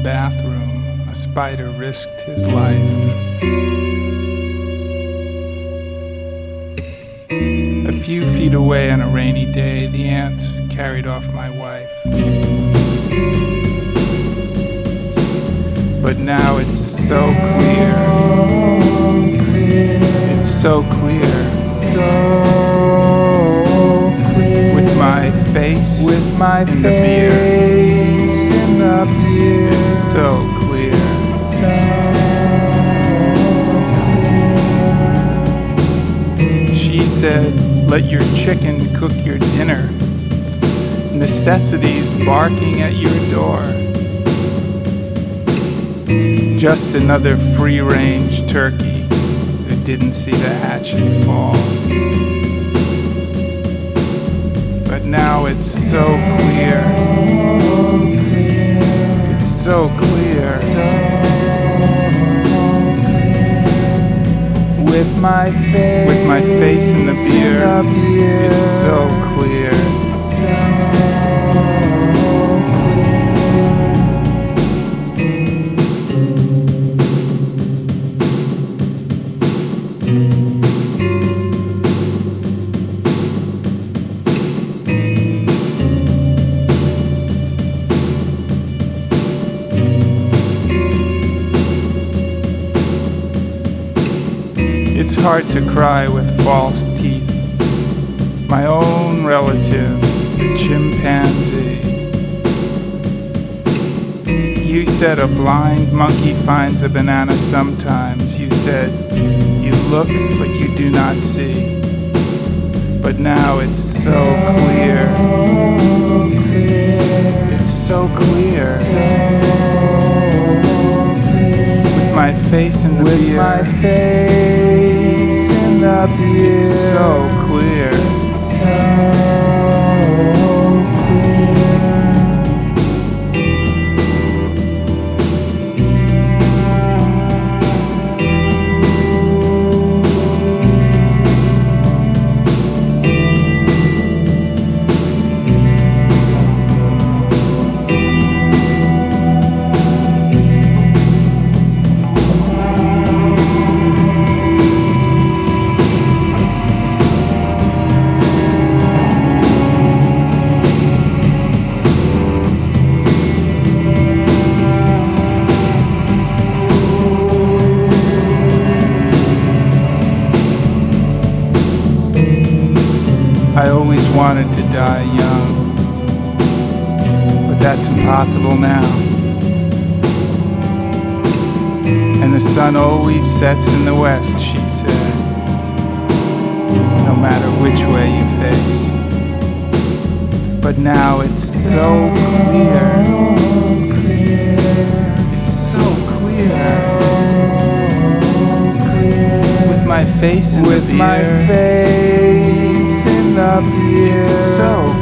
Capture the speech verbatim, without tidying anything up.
bathroom, a spider risked his life. A few feet away on a rainy day, the ants carried off my wife. But now it's so clear. It's so clear. With my face With my in the beer. face in the beer. It's so clear. She said, let your chicken cook your dinner. Necessities barking at your door. Just another free-range turkey who didn't see the hatchet fall. But now it's so clear. It's so clear. With my face, With my face in the beer, in the beer. it's so clear. It's hard to cry with false teeth. My own relative, the chimpanzee. You said a blind monkey finds a banana sometimes. You said you look but you do not see. But now it's so clear. It's so clear. With my face in the With beer. my face in the beer. It's so clear. I always wanted to die young, but that's impossible now. And the sun always sets in the west, she said, no matter which way you face. But now it's so clear. It's so clear. With my face in With the my beer. face in the beer. It's so